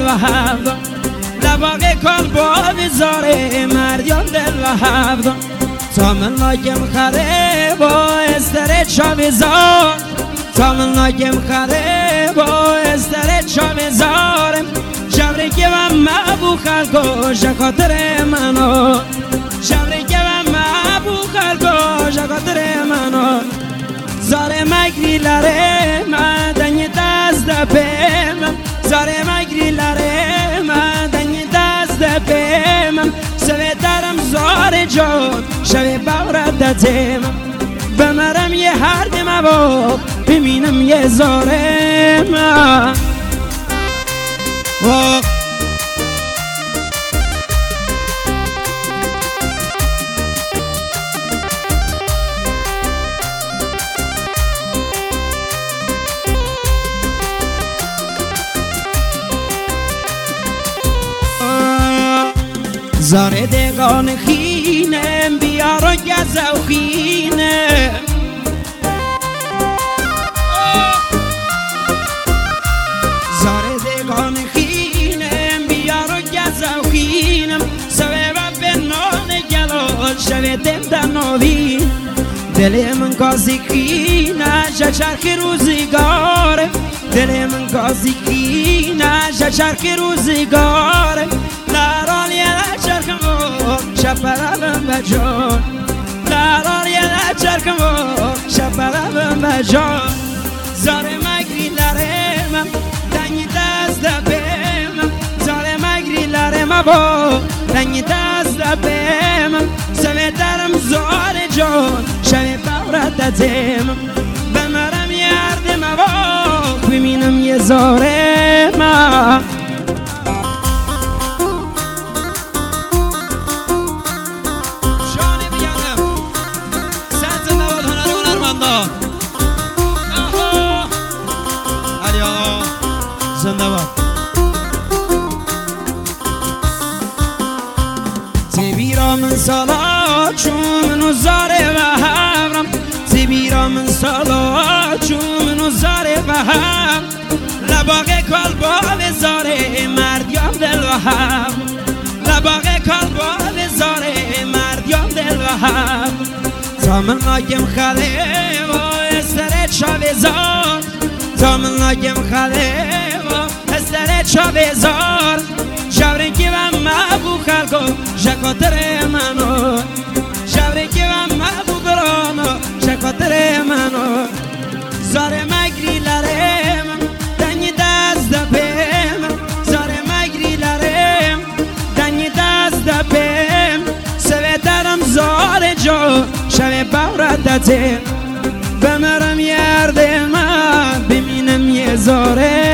و هفت لباق کال با بزاره مردیان دل و هفت تا من لاگم خره با استرت شا بزار تا من لاگم خره با استرت شا بزارم شبری که من مبو خلقو شکاتر منو شبری که من مبو خلقو شکاتر منو زاره مگری لره مدنی دست دپم زاره مگری لره مدنی دست دپم سوی درم زاره جان شوی باورد دتم بمرم یه هر دم با ببینم یه زاره من زاره دگان خینم بیار و گزو خینم زاره دگان خینم بیار و گزو خینم سوی و بنان گلال شوی دم دنوی دل من گازی خینه شچرخی روزگاره دل من گازی خینه شچرخی روزگاره لارال یه چرخمو شپرم بجان لارال یه چرخمو شپرم بجان زاره مگری لرم دنی دست دبم زاره مگری لرم با دنی دست دبم سوی درم زاره جان شوی باورد دتم بمرم یردم با ببینم یه زاره ما من سالا چون منو زاره و هفرم زبیرا من سالا چون منو زاره و هم لباق کال با بزاره مردیان دل و هم لباق کال با بزاره مردیان دل و هم تا من لاگم خاله و استرت شا بزار تا من لاگم خاله و استرت شا بزار شبری که من مبو خلقو شکاتر منو شبری که من مبو برانو شکاتر منو زاره مگری لرم دنی دست دپم زاره مگری لرم دنی دست دپم سوی درم زاره جو شوی باورد دتم بمرم یردم ببینم یه زاره